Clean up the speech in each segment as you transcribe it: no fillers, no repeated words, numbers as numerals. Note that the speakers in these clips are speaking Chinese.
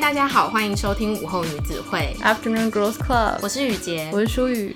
大家好，欢迎收听午后女子会 Afternoon Girls Club， 我是雨洁， 我是舒雨。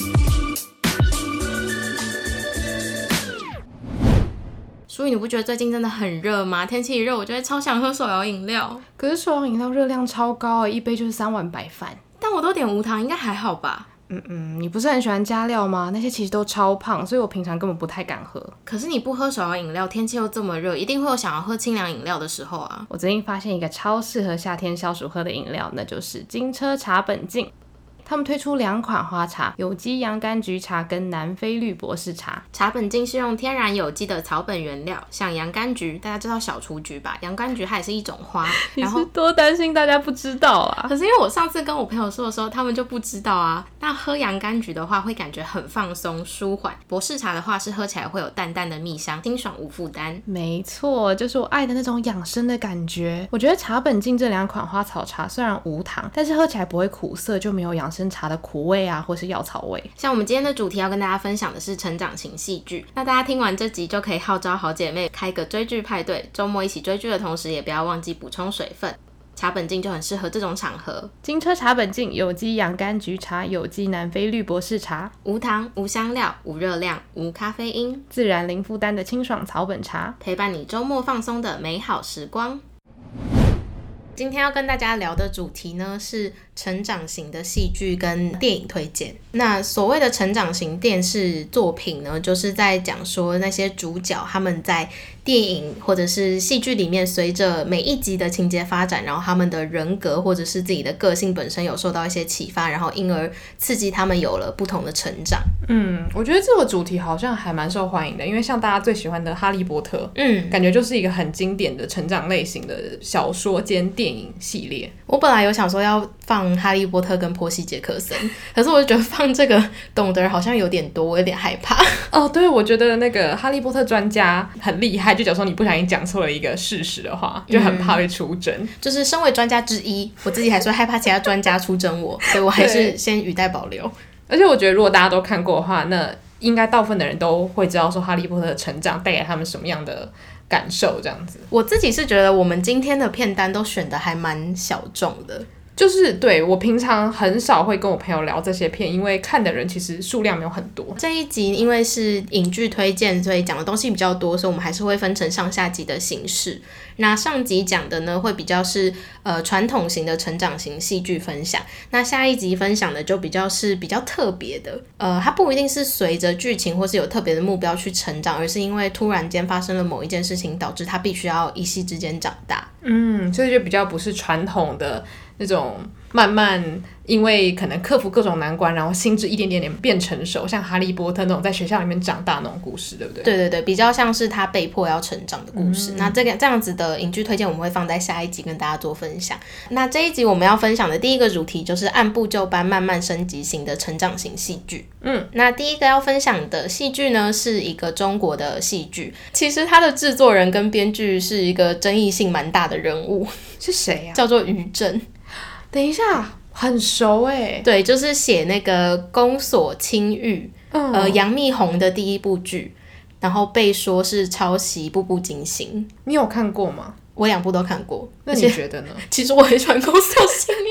舒雨，你不觉得最近真的很热吗？天气一热，我就会超想喝手摇饮料。 可是手摇饮料热量超高一杯就是3碗白饭。 但我都点无糖，应该还好吧？ 你不是很喜欢加料吗？那些其实都超胖，所以我平常根本不太敢喝。 可是你不喝手摇饮料，天气又这么热，一定会有想要喝清凉饮料的时候啊。 我最近发现一个超适合夏天消暑喝的饮料，那就是金车茶本净。他们推出2款花茶，有机洋甘菊茶跟南非绿博士茶。 茶本净是用天然有机的草本原料，像洋甘菊，大家知道小雏菊吧？洋甘菊它也是一种花。 你是多担心大家不知道啊？ 可是因为我上次跟我朋友说的时候，他们就不知道啊。那喝洋甘菊的话，会感觉很放松、舒缓；博士茶的话，是喝起来会有淡淡的蜜香，清爽无负担。 没错，就是我爱的那种养生的感觉。我觉得茶本净这2款花草茶虽然无糖，但是喝起来不会苦涩，就没有养生茶的苦味啊，或是药草味。 像我们今天的主题要跟大家分享的是成长型戏剧，那大家听完这集就可以号召好姐妹开个追剧派对，周末一起追剧的同时，也不要忘记补充水分。茶本净就很适合这种场合。 金车茶本净有机洋甘菊茶，有机南非绿博士茶， 无糖、无香料、无热量、无咖啡因， 自然零负担的清爽草本茶， 陪伴你周末放松的美好时光。今天要跟大家聊的主题呢，是成长型的戏剧跟电影推荐。那所谓的成长型电视作品呢，就是在讲说那些主角他们在电影或者是戏剧里面，随着每一集的情节发展，然后他们的人格或者是自己的个性本身有受到一些启发，然后因而刺激他们有了不同的成长。 我觉得这个主题好像还蛮受欢迎的，因为像大家最喜欢的哈利波特，感觉就是一个很经典的成长类型的小说兼电影系列。 我本来有想说要放哈利波特跟波西杰克森，可是我就觉得放这个懂的人好像有点多，我有点害怕。 哦，对，我觉得那个哈利波特专家很厉害，就假如说你不小心讲错了一个事实的话，就很怕会出征。 就是身为专家之一，我自己还是会害怕其他专家出征我，所以我还是先语带保留。 而且我觉得如果大家都看过的话，那应该大部分的人都会知道说哈利波特的成长带给他们什么样的感受这样子。 我自己是觉得我们今天的片单都选的还蛮小众的， 就是对，我平常很少会跟我朋友聊这些片，因为看的人其实数量没有很多。 这一集因为是影剧推荐，所以讲的东西比较多，所以我们还是会分成上下集的形式。那上集讲的呢，会比较是传统型的成长型戏剧分享，那下一集分享的就比较特别的，它不一定是随着剧情或是有特别的目标去成长，而是因为突然间发生了某一件事情，导致他必须要一夕之间长大。 所以就比较不是传统的那种慢慢因为可能克服各种难关，然后心智一点点变成熟，像哈利波特那种在学校里面长大那种故事，对不对？ 对对对，比较像是他被迫要成长的故事。那这样子的影剧推荐我们会放在下一集跟大家做分享。那这一集我们要分享的第一个主题就是按部就班慢慢升级型的成长型戏剧。那第一个要分享的戏剧呢，是一个中国的戏剧，其实它的制作人跟编剧是一个争议性蛮大的人物。 是谁啊？ 叫做于正。 等一下，很熟欸。 对，就是写那个宫锁青玉，杨幂红的第一部剧，然后被说是抄袭《步步惊心》。 你有看过吗？ 我2部都看过。 那你觉得呢？ 其实我很喜欢宫锁青玉。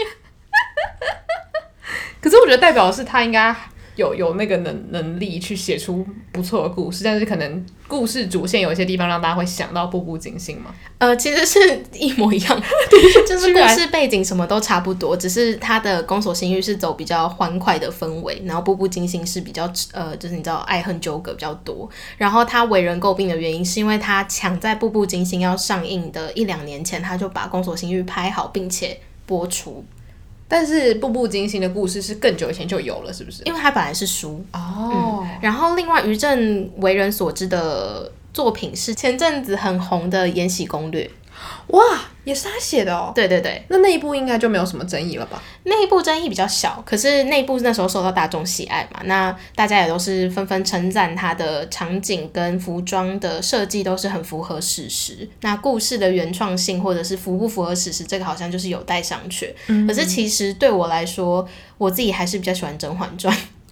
可是我觉得代表的是他应该有那个能力去写出不错的故事，但是可能故事主线有一些地方让大家会想到步步惊心嘛。 其实是一模一样，就是故事背景什么都差不多，只是他的宫锁心玉是走比较欢快的氛围，然后步步惊心是比较就是你知道爱恨纠葛比较多。然后他为人诟病的原因是因为他抢在步步惊心要上映的1-2年前，他就把宫锁心玉拍好并且播出。 但是步步惊心的故事是更久以前就有了，是不是？ 因为它本来是书然后另外于正为人所知的作品是前阵子很红的《延禧攻略》。 哇，也是他写的哦。 对对对， 那一部应该就没有什么争议了吧？ 那一部争议比较小，可是那一部那时候受到大众喜爱嘛，那大家也都是纷纷称赞它的场景跟服装的设计都是很符合史实。那故事的原创性或者是符不符合史实，这个好像就是有待商榷。可是其实对我来说，我自己还是比较喜欢《甄嬛传》。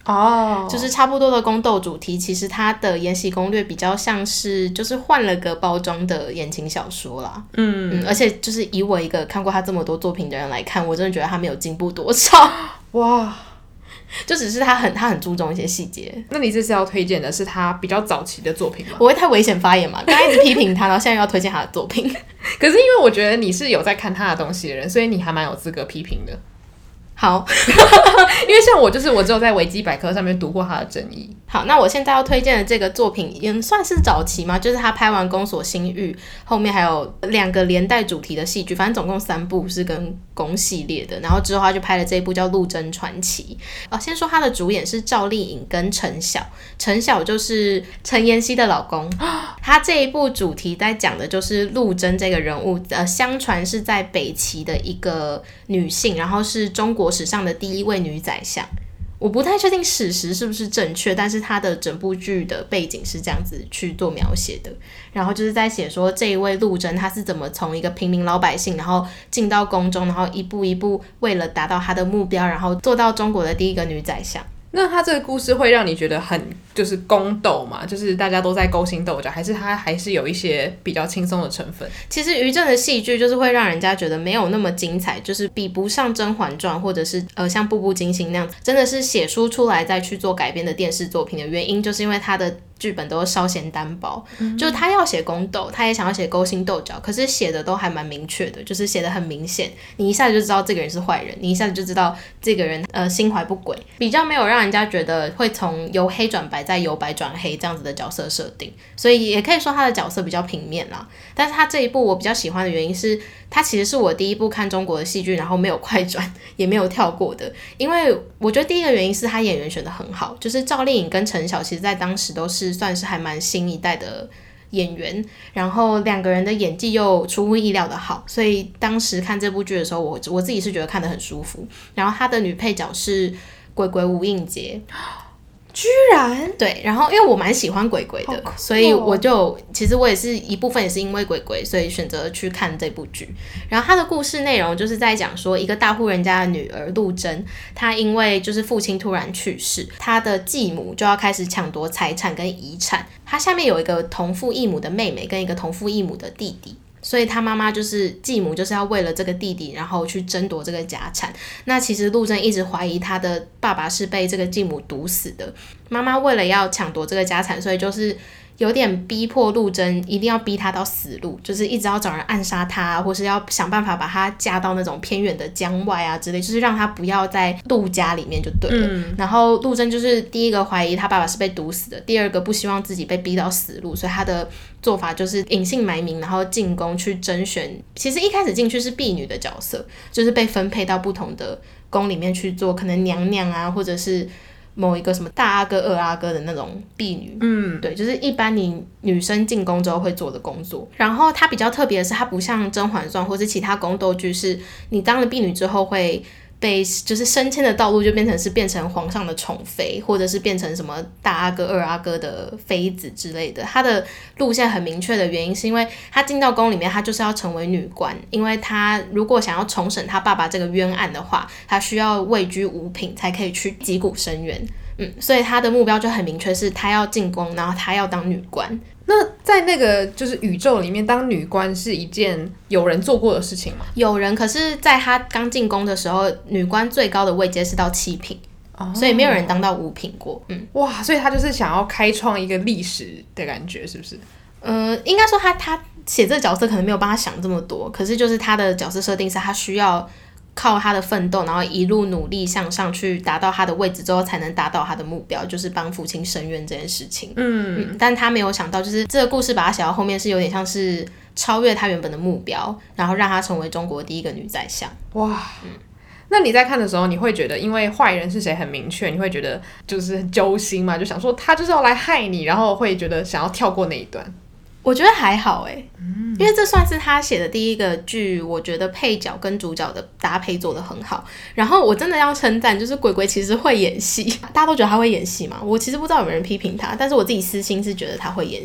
就是差不多的宫斗主题，其实它的延禧攻略比较像是就是换了个包装的言情小说啦。而且就是以我一个看过他这么多作品的人来看，我真的觉得他没有进步多少。 哇， 就只是他很注重一些细节。 那你这次要推荐的是他比较早期的作品吗？ 我会太危险发言嘛？刚才一直批评他，然后现在又要推荐他的作品。 可是因为我觉得你是有在看他的东西的人，所以你还蛮有资格批评的。 好， 因为像我就是我只有在维基百科上面读过他的争议。 好，那我现在要推荐的这个作品也算是早期嘛，就是他拍完《宫锁心玉》，后面还有2个连带主题的戏剧，反正总共3部是跟宫系列的，然后之后他就拍了这一部叫《陆贞传奇》。先说他的主演是赵丽颖跟陈晓，陈晓就是陈妍希的老公。他这一部主题在讲的就是陆贞这个人物，相传是在北齐的一个女性，然后是中国史上的第一位女宰相。我不太确定史实是不是正确，但是他的整部剧的背景是这样子去做描写的，然后就是在写说这一位陆贞她是怎么从一个平民老百姓，然后进到宫中，然后一步一步为了达到她的目标，然后做到中国的第一个女宰相。 那他这个故事会让你觉得很就是宫斗嘛，就是大家都在勾心斗角，还是他还是有一些比较轻松的成分？ 其实于正的戏剧就是会让人家觉得没有那么精彩，就是比不上《甄嬛传》或者是像《步步惊心》那样子，真的是写书出来再去做改编的电视作品的原因，就是因为他的剧本都稍显单薄，就是他要写宫斗，他也想要写勾心斗角，可是写的都还蛮明确的，就是写的很明显，你一下子就知道这个人是坏人，你一下子就知道这个人心怀不轨，比较没有让人家觉得会从由黑转白再由白转黑这样子的角色设定，所以也可以说他的角色比较平面啦。但是他这一部我比较喜欢的原因是，他其实是我第一部看中国的戏剧，然后没有快转也没有跳过的，因为我觉得第一个原因是他演员选得很好，就是赵丽颖跟陈晓其实在当时都是算是还蛮新一代的演员，然后2个人的演技又出乎意料的好，所以当时看这部剧的时候，我自己是觉得看得很舒服。然后他的女配角是鬼鬼吴映洁， 居然对，然后因为我蛮喜欢鬼鬼的，所以其实我也是一部分也是因为鬼鬼，所以选择去看这部剧。然后他的故事内容就是在讲说，一个大户人家的女儿陆贞，她因为就是父亲突然去世，她的继母就要开始抢夺财产跟遗产，她下面有一个同父异母的妹妹跟一个同父异母的弟弟。所以他妈妈就是继母，就是要为了这个弟弟，然后去争夺这个家产。那其实陆贞一直怀疑他的爸爸是被这个继母毒死的。妈妈为了要抢夺这个家产，所以就是有点逼迫陆贞，一定要逼他到死路，就是一直要找人暗杀他，或是要想办法把他嫁到那种偏远的疆外啊之类，就是让他不要在陆家里面就对了。然后陆贞就是第一个怀疑他爸爸是被毒死的，第二个不希望自己被逼到死路，所以他的做法就是隐姓埋名，然后进宫去甄选。其实一开始进去是婢女的角色，就是被分配到不同的宫里面去做，可能娘娘啊，或者是某一个什么大阿哥、二阿哥的那种婢女。对，就是一般你女生进宫之后会做的工作。然后它比较特别的是，它不像《甄嬛传》或是其他宫斗剧，是你当了婢女之后会被就是升迁的道路就变成皇上的宠妃，或者是变成什么大阿哥、二阿哥的妃子之类的。他的路线很明确的原因是因为他进到宫里面，他就是要成为女官，因为他如果想要重审他爸爸这个冤案的话，他需要位居五品才可以去击鼓申冤。所以他的目标就很明确，是他要进宫，然后他要当女官。 那在那个就是宇宙里面，当女官是一件有人做过的事情吗？ 有人，可是在他刚进宫的时候，女官最高的位阶是到7品，所以没有人当到5品过。 哇，所以他就是想要开创一个历史的感觉，是不是？ 应该说他写这个角色可能没有帮他想这么多，可是就是他的角色设定是他需要靠他的奋斗，然后一路努力向上去达到他的位置之后，才能达到他的目标，就是帮父亲申冤这件事情。但他没有想到，就是这个故事把他写到后面是有点像是超越他原本的目标，然后让他成为中国第一个女宰相。 哇，那你在看的时候，你会觉得因为坏人是谁很明确，你会觉得就是很揪心嘛？就想说他就是要来害你，然后会觉得想要跳过那一段。 我觉得还好因为这算是他写的第一个剧，我觉得配角跟主角的搭配做得很好。然后我真的要称赞，就是鬼鬼其实会演戏，大家都觉得他会演戏嘛，我其实不知道有没有人批评他，但是我自己私心是觉得他会演戏。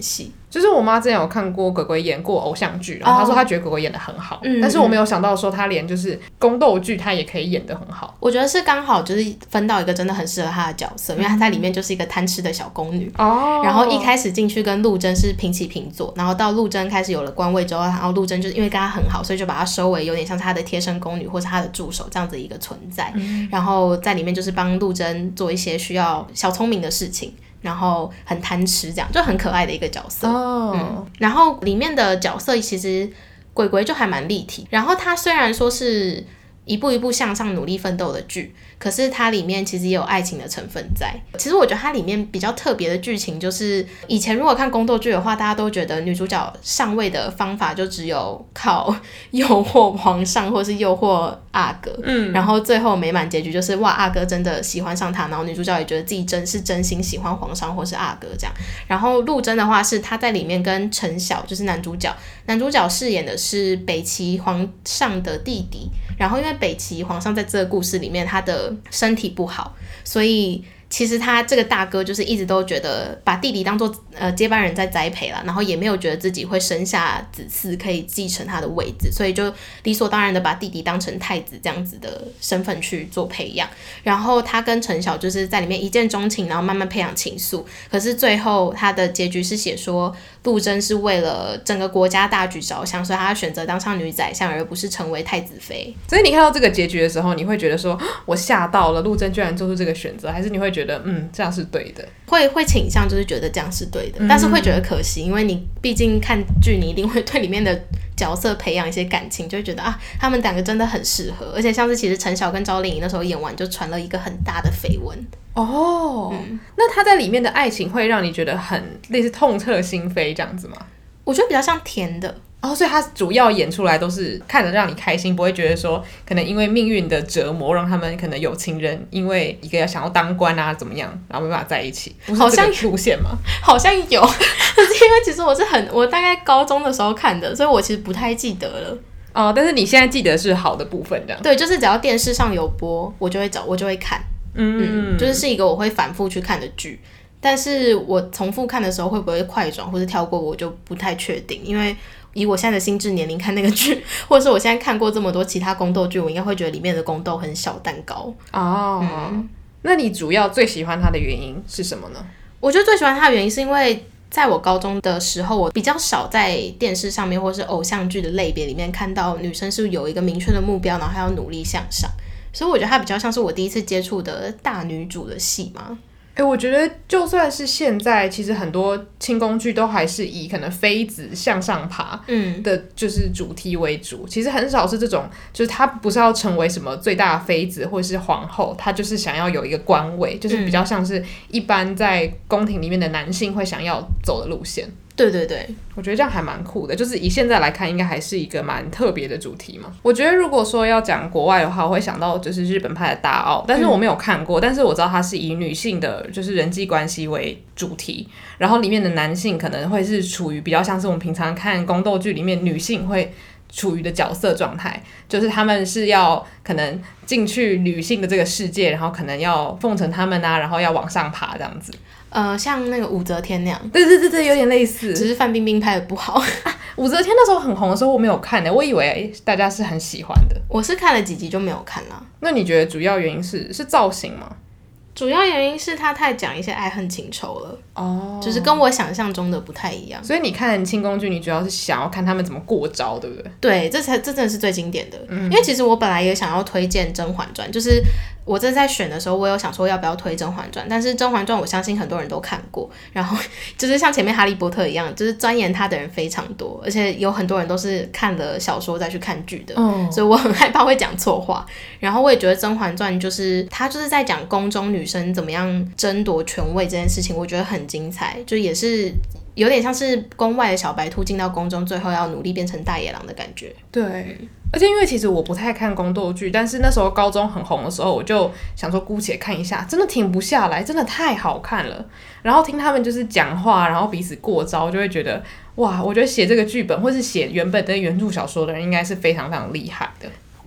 就是我妈之前有看过鬼鬼演过偶像剧，然后她说她觉得鬼鬼演得很好，但是我没有想到说她连就是宫斗剧她也可以演得很好。 我觉得是刚好就是分到一个真的很适合她的角色，因为她在里面就是一个贪吃的小宫女。然后一开始进去跟陆贞是平起平坐，然后到陆贞开始有了官位之后，然后陆贞就是因为跟她很好，所以就把她收为有点像是她的贴身宫女或是她的助手这样子一个存在。然后在里面就是帮陆贞做一些需要小聪明的事情。然后很贪吃，这样就很可爱的一个角色。然后里面的角色其实鬼鬼就还蛮立体。然后他虽然说是一步一步向上努力奋斗的剧，可是它里面其实也有爱情的成分在。其实我觉得它里面比较特别的剧情就是，以前如果看宫斗剧的话，大家都觉得女主角上位的方法就只有靠诱惑皇上或是诱惑阿哥，然后最后美满结局就是哇，阿哥真的喜欢上她，然后女主角也觉得自己是真心喜欢皇上或是阿哥这样。然后陆贞的话是她在里面跟陈晓就是男主角饰演的是北齐皇上的弟弟，然后因为北齐皇上在这个故事里面他的身体不好，所以其实他这个大哥就是一直都觉得把弟弟当作接班人在栽培啦，然后也没有觉得自己会生下子嗣可以继承他的位置，所以就理所当然的把弟弟当成太子这样子的身份去做培养。然后他跟陈晓就是在里面一见钟情，然后慢慢培养情愫。可是最后他的结局是写说陆贞是为了整个国家大局着想，所以他选择当上女宰相，而不是成为太子妃。 所以你看到这个结局的时候，你会觉得说我吓到了，陆贞居然做出这个选择，还是你会觉得这样是对的？ 会倾向就是觉得这样是对的，但是会觉得可惜，因为你毕竟看剧，你一定会对里面的角色培养一些感情，就会觉得他们两个真的很适合。而且像是其实陈晓跟赵丽颖那时候演完就传了一个很大的绯闻。 那他在里面的爱情会让你觉得很类似痛彻心扉这样子吗？ 我觉得比较像甜的。 所以他主要演出来都是看着让你开心，不会觉得说可能因为命运的折磨让他们可能有情人因为一个想要当官啊怎么样，然后没办法在一起， 好像路线吗？ 好像有，可是因为其实我大概高中的时候看的，所以我其实不太记得了。 但是你现在记得是好的部分这样。 对，就是只要电视上有播，我就会看。就是一个我会反复去看的剧。但是我重复看的时候会不会快转或是跳过，我就不太确定，因为以我现在的心智年龄看那个剧，或者是我现在看过这么多其他宫斗剧，我应该会觉得里面的宫斗很小蛋糕。 那你主要最喜欢它的原因是什么呢？ 我觉得最喜欢它的原因是因为在我高中的时候，我比较少在电视上面或是偶像剧的类别里面看到女生是有一个明确的目标，然后还要努力向上，所以我觉得它比较像是我第一次接触的大女主的戏嘛。 我觉得就算是现在，其实很多清宫剧都还是以可能妃子向上爬的就是主题为主，其实很少是这种，就是她不是要成为什么最大的妃子或是皇后，她就是想要有一个官位，就是比较像是一般在宫廷里面的男性会想要走的路线。 对对对， 我觉得这样还蛮酷的，就是以现在来看应该还是一个蛮特别的主题嘛。我觉得如果说要讲国外的话，我会想到就是日本拍的大奥，但是我没有看过，但是我知道它是以女性的就是人际关系为主题，然后里面的男性可能会是处于比较像是我们平常看宫斗剧里面女性会处于的角色状态，就是他们是要可能进去女性的这个世界，然后可能要奉承他们啊，然后要往上爬这样子。 像那个武则天那样。 对对对对，有点类似， 只是范冰冰拍的不好。 武则天那时候很红的时候我没有看我以为大家是很喜欢的。 我是看了几集就没有看了。 那你觉得主要原因是造型吗？ 主要原因是他太讲一些爱恨情仇了，就是跟我想象中的不太一样。 所以你看清宫剧，你主要是想要看他们怎么过招，对不对？ 对，这真的是最经典的。因为其实我本来也想要推荐《甄嬛传》，就是我这在选的时候，我有想说要不要推《甄嬛传》，但是《甄嬛传》我相信很多人都看过，然后就是像前面《哈利波特》一样，就是钻研它的人非常多，而且有很多人都是看了小说再去看剧的，所以我很害怕会讲错话。然后我也觉得《甄嬛传》就是它就是在讲宫中女生怎么样争夺权位这件事情，我觉得很精彩，就也是有点像是宫外的小白兔进到宫中，最后要努力变成大野狼的感觉。 对，而且因为其实我不太看宫斗剧，但是那时候高中很红的时候，我就想说姑且看一下，真的停不下来，真的太好看了。然后听他们就是讲话，然后彼此过招，就会觉得哇，我觉得写这个剧本或是写原本的原著小说的人应该是非常非常厉害的。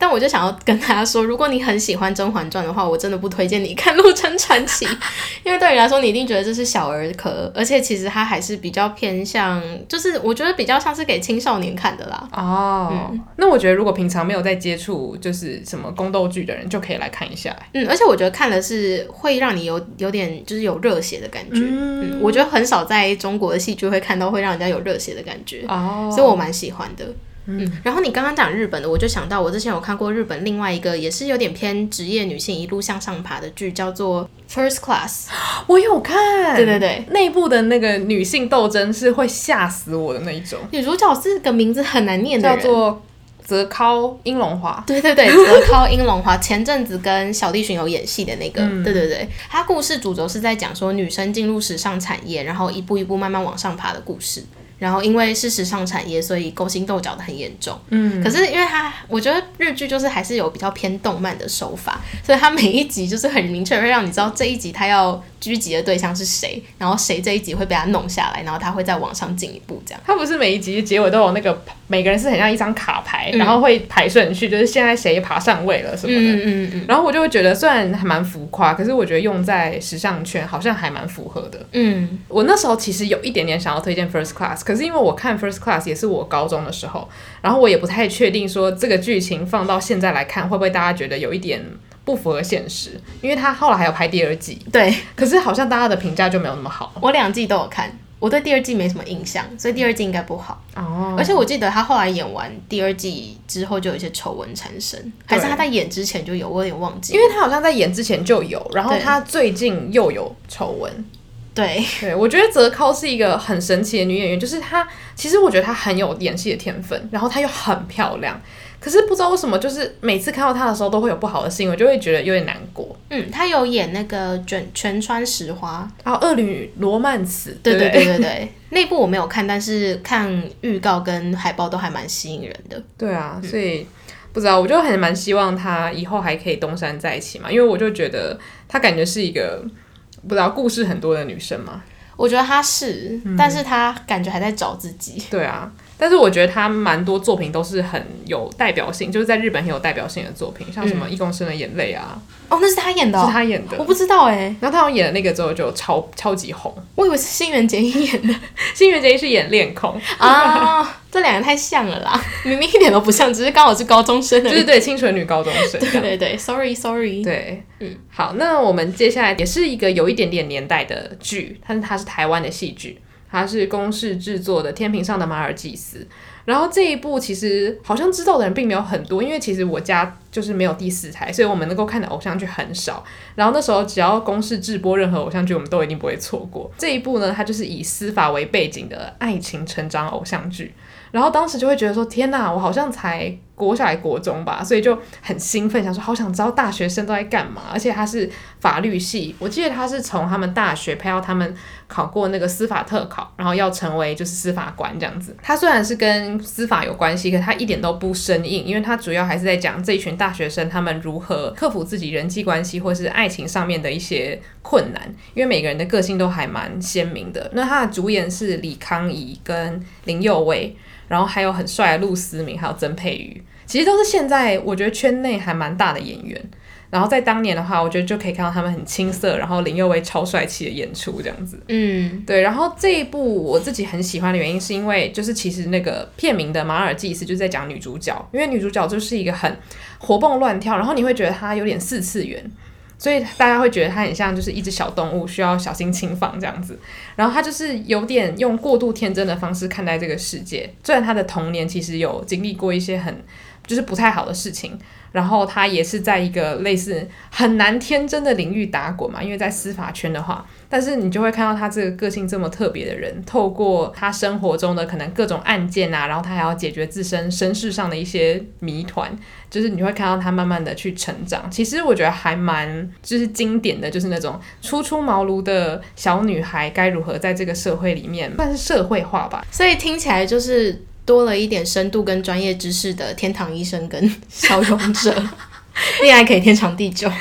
但我就想要跟大家说，如果你很喜欢《甄嬛传》的话，我真的不推荐你看《陆贞传奇》，因为对你来说，你一定觉得这是小儿科，而且其实它还是比较偏向，就是我觉得比较像是给青少年看的啦。 那我觉得如果平常没有在接触就是什么宫斗剧的人，就可以来看一下。 而且我觉得看的是会让你有点就是有热血的感觉。我觉得很少在中国的戏剧会看到会让人家有热血的感觉，所以我蛮喜欢的。然后你刚刚讲日本的，我就想到我之前有看过日本另外一个也是有点偏职业女性一路向上爬的剧，叫做 First Class。 我有看， 对对对， 内部的那个女性斗争是会吓死我的那一种。 女主角是个名字很难念的人， 叫做泽尻英龙华。 对对对，泽尻英龙华前阵子跟小栗旬有演戏的那个。对对对，他故事主轴是在讲说女生进入时尚产业，然后一步一步慢慢往上爬的故事。然后因为是时尚产业，所以勾心斗角的很严重。可是因为我觉得日剧就是还是有比较偏动漫的手法，所以它每一集就是很明确会让你知道这一集它要狙击的对象是谁，然后谁这一集会被他弄下来，然后他会再往上进一步这样。 它不是每一集结尾都有那个每个人是很像一张卡牌，然后会排顺序，就是现在谁爬上位了什么的。然后我就会觉得虽然还蛮浮夸，可是我觉得用在时尚圈好像还蛮符合的。我那时候其实有一点点想要推荐 First Class， 可是因为我看 First Class 也是我高中的时候，然后我也不太确定说这个剧情放到现在来看会不会大家觉得有一点不符合现实，因为他后来还有拍第二季。 对， 可是好像大家的评价就没有那么好。 我2季都有看，我对第二季没什么印象，所以第二季应该不好。而且我记得他后来演完第二季之后就有一些丑闻产生，还是他在演之前就有，我有点忘记了。 因为他好像在演之前就有，然后他最近又有丑闻。 对， 我觉得泽尻是一个很神奇的女演员，就是她其实我觉得她很有演戏的天分，然后她又很漂亮，可是不知道为什么就是每次看到她的时候都会有不好的事情，我就会觉得有点难过。 她有演那个全川石花， 恶女罗曼史。 对对对对对，那部我没有看，但是看预告跟海报都还蛮吸引人的。 对啊，所以不知道，我就很蛮希望她以后还可以东山再起嘛，因为我就觉得她感觉是一个不知道故事很多的女生嘛。 我觉得她是，但是她感觉还在找自己。 对啊，但是我觉得她蛮多作品都是很有代表性，就是在日本很有代表性的作品，像什么《一公升的眼泪》啊。 那是她演的。 是她演的， 我不知道欸。 然后她演的那个之后就超级红。 我以为是新垣结衣演的。 新垣结衣是演恋空啊，这两个太像了啦，明明一点都不像，只是刚好是高中生的。 对对，清纯女高中生。 对对对 ，sorry。 对，好，那我们接下来也是一个有一点点年代的剧，但是它是台湾的戏剧，它是公视制作的《天平上的马尔济斯》。然后这一部其实好像知道的人并没有很多，因为其实我家就是没有第4台，所以我们能够看的偶像剧很少。然后那时候只要公视直播任何偶像剧，我们都一定不会错过。这一部呢，它就是以司法为背景的爱情成长偶像剧。然后当时就会觉得说，天哪，我好像才国小还国中吧，所以就很兴奋，想说好想知道大学生都在干嘛。而且他是法律系，我记得他是从他们大学配到他们考过那个司法特考，然后要成为就是司法官这样子。他虽然是跟司法有关系，可他一点都不生硬，因为他主要还是在讲这一群大学生他们如何克服自己人际关系或是爱情上面的一些困难，因为每个人的个性都还蛮鲜明的。那他的主演是李康怡跟林佑威，然后还有很帅的陆思明，还有曾佩瑜，其实都是现在我觉得圈内还蛮大的演员。然后在当年的话，我觉得就可以看到他们很青涩，然后林佑威超帅气的演出这样子。对。然后这一部我自己很喜欢的原因，是因为就是其实那个片名的马尔济斯就是在讲女主角，因为女主角就是一个很活蹦乱跳，然后你会觉得她有点4次元。所以大家会觉得它很像就是一只小动物，需要小心轻放这样子。然后它就是有点用过度天真的方式看待这个世界，虽然他的童年其实有经历过一些就是不太好的事情，然后他也是在一个类似很难天真的领域打滚嘛，因为在司法圈的话，但是你就会看到他这个个性这么特别的人，透过他生活中的可能各种案件啊，然后他还要解决自身身世上的一些谜团，就是你会看到他慢慢的去成长。其实我觉得还蛮就是经典的，就是那种初出茅庐的小女孩该如何在这个社会里面算是社会化吧。 所以听起来就是多了一点深度跟专业知识的天堂医生跟小勇者恋爱可以天长地久。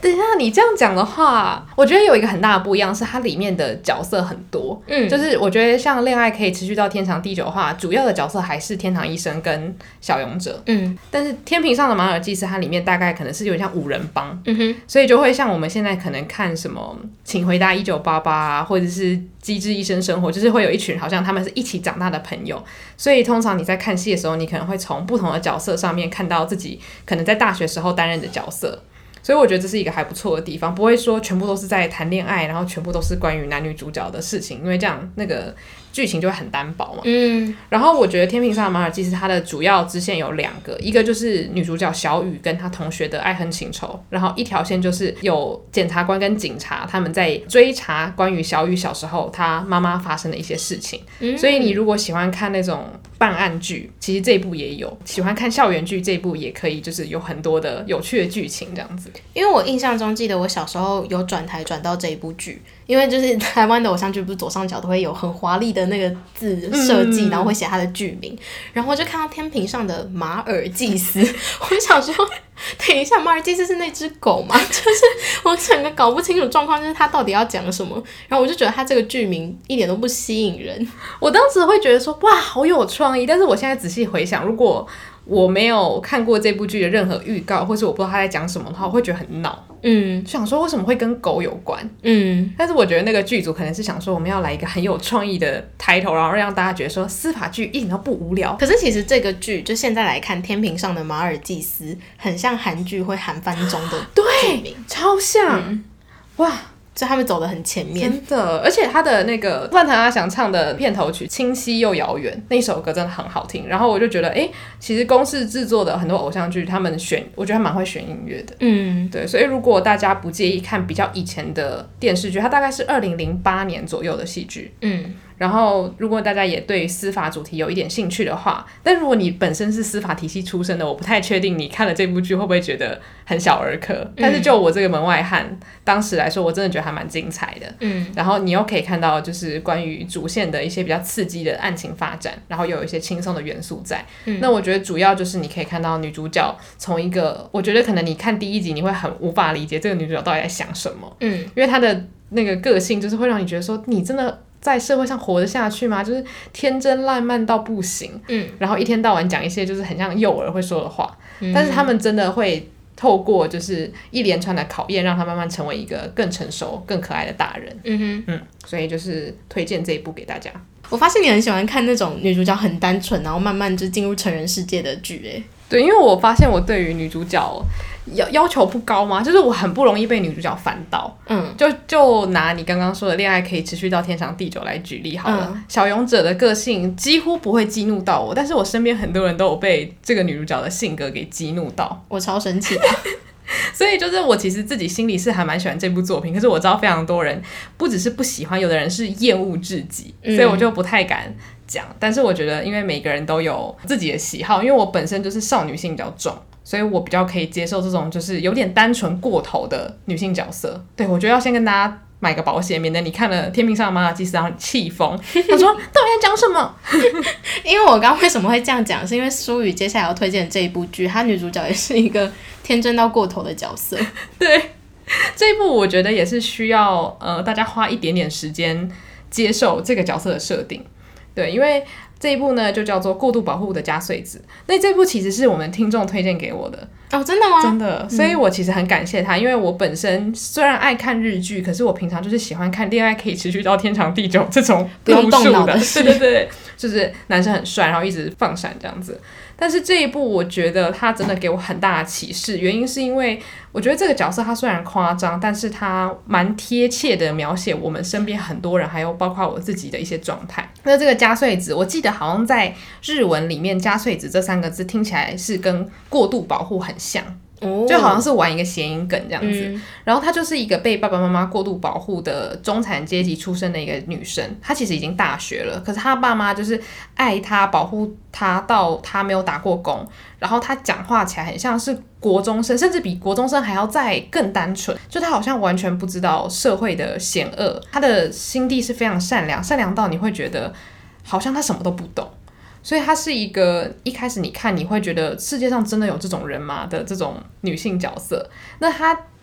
等一下，你这样讲的话，我觉得有一个很大的不一样是它里面的角色很多。就是我觉得像恋爱可以持续到天长地久的话，主要的角色还是天堂医生跟小勇者。但是天平上的马尔济斯它里面大概可能是有点像5人帮。所以就会像我们现在可能看什么请回答1988啊，或者是机智医生生活，就是会有一群好像他们是一起长大的朋友。所以通常你在看戏的时候，你可能会从不同的角色上面看到自己可能在大学时候担任的角色。所以我觉得这是一个还不错的地方，不会说全部都是在谈恋爱，然后全部都是关于男女主角的事情，因为这样那个剧情就会很单薄嘛。然后我觉得天平上的马尔济斯它的主要支线有2个，一个就是女主角小雨跟她同学的爱恨情仇，然后一条线就是有检察官跟警察他们在追查关于小雨小时候她妈妈发生的一些事情。所以你如果喜欢看那种办案剧，其实这一部也有；喜欢看校园剧，这一部也可以，就是有很多的有趣的剧情这样子。 因为我印象中记得我小时候有转台转到这一部剧，因为就是台湾的偶像剧不是左上角都会有很华丽的那个字设计，然后会写它的剧名，然后我就看到天平上的马尔济斯，我就想说等一下，马尔济斯是那只狗吗？就是我整个搞不清楚状况，就是他到底要讲什么，然后我就觉得他这个剧名一点都不吸引人。 我当时会觉得说哇好有创意，但是我现在仔细回想，如果我没有看过这部剧的任何预告，或是我不知道他在讲什么的话，我会觉得很恼。就想说为什么会跟狗有关。但是我觉得那个剧组可能是想说我们要来一个很有创意的 title， 然后让大家觉得说司法剧一点都不无聊。 可是其实这个剧就现在来看，天平上的马尔济斯很像韩剧会韩翻中的剧名， 对，超像。哇， 所以他们走得很前面， 真的。而且他的那个万唐阿翔唱的片头曲《清晰又遥远》那首歌真的很好听，然后我就觉得其实公视制作的很多偶像剧他们我觉得还蛮会选音乐的。对，所以如果大家不介意看比较以前的电视剧，它大概是2008年左右的戏剧。然后如果大家也对司法主题有一点兴趣的话，但如果你本身是司法体系出身的，我不太确定你看了这部剧会不会觉得很小儿科。但是就我这个门外汉当时来说，我真的觉得还蛮精彩的。然后你又可以看到就是关于主线的一些比较刺激的案情发展，然后又有一些轻松的元素在。那我觉得主要就是你可以看到女主角从一个，我觉得可能你看第1集你会很无法理解这个女主角到底在想什么。因为她的那个个性就是会让你觉得说你真的在社会上活得下去吗？就是天真烂漫到不行。然后一天到晚讲一些就是很像幼儿会说的话。但是他们真的会透过就是一连串的考验，让他慢慢成为一个更成熟更可爱的大人。所以就是推荐这一部给大家。 我发现你很喜欢看那种女主角很单纯，然后慢慢就进入成人世界的剧。 对，因为我发现我对于女主角要求不高嘛，就是我很不容易被女主角烦到。就拿你刚刚说的恋爱可以持续到天长地久来举例好了。小勇者的个性几乎不会激怒到我，但是我身边很多人都有被这个女主角的性格给激怒到， 我超生气的。 所以就是我其实自己心里是还蛮喜欢这部作品，可是我知道非常多人不只是不喜欢，有的人是厌恶至极。所以我就不太敢讲。但是我觉得因为每个人都有自己的喜好，因为我本身就是少女性比较重，所以我比较可以接受这种就是有点单纯过头的女性角色。对，我觉得要先跟大家买个保险，免得你看了天平上的马尔济斯然后气疯，他说到底在讲什么？ 因为我刚刚为什么会这样讲，是因为舒宇接下来要推荐的这一部剧，她女主角也是一个天真到过头的角色。 对，这一部我觉得也是需要大家花一点点时间接受这个角色的设定。对，因为这一部呢就叫做过度保护的加穗子。那这部其实是我们听众推荐给我的。 真的吗？ 真的，所以我其实很感谢他。因为我本身虽然爱看日剧，可是我平常就是喜欢看恋爱可以持续到天长地久这种不用动脑的事。 对，就是男生很帅然后一直放闪这样子。但是这一部我觉得他真的给我很大的启示，原因是因为我觉得这个角色他虽然夸张，但是他蛮贴切的描写我们身边很多人，还有包括我自己的一些状态。那这个加穗子，我记得好像在日文里面加穗子这3个字听起来是跟过度保护很像，就好像是玩一个谐音梗这样子。然后她就是一个被爸爸妈妈过度保护的中产阶级出身的一个女生，她其实已经大学了，可是她爸妈就是爱她保护她到她没有打过工，然后她讲话起来很像是国中生，甚至比国中生还要再更单纯，就她好像完全不知道社会的险恶，她的心地是非常善良，善良到你会觉得好像她什么都不懂。所以她是一个一开始你看你会觉得世界上真的有这种人吗的这种女性角色。那她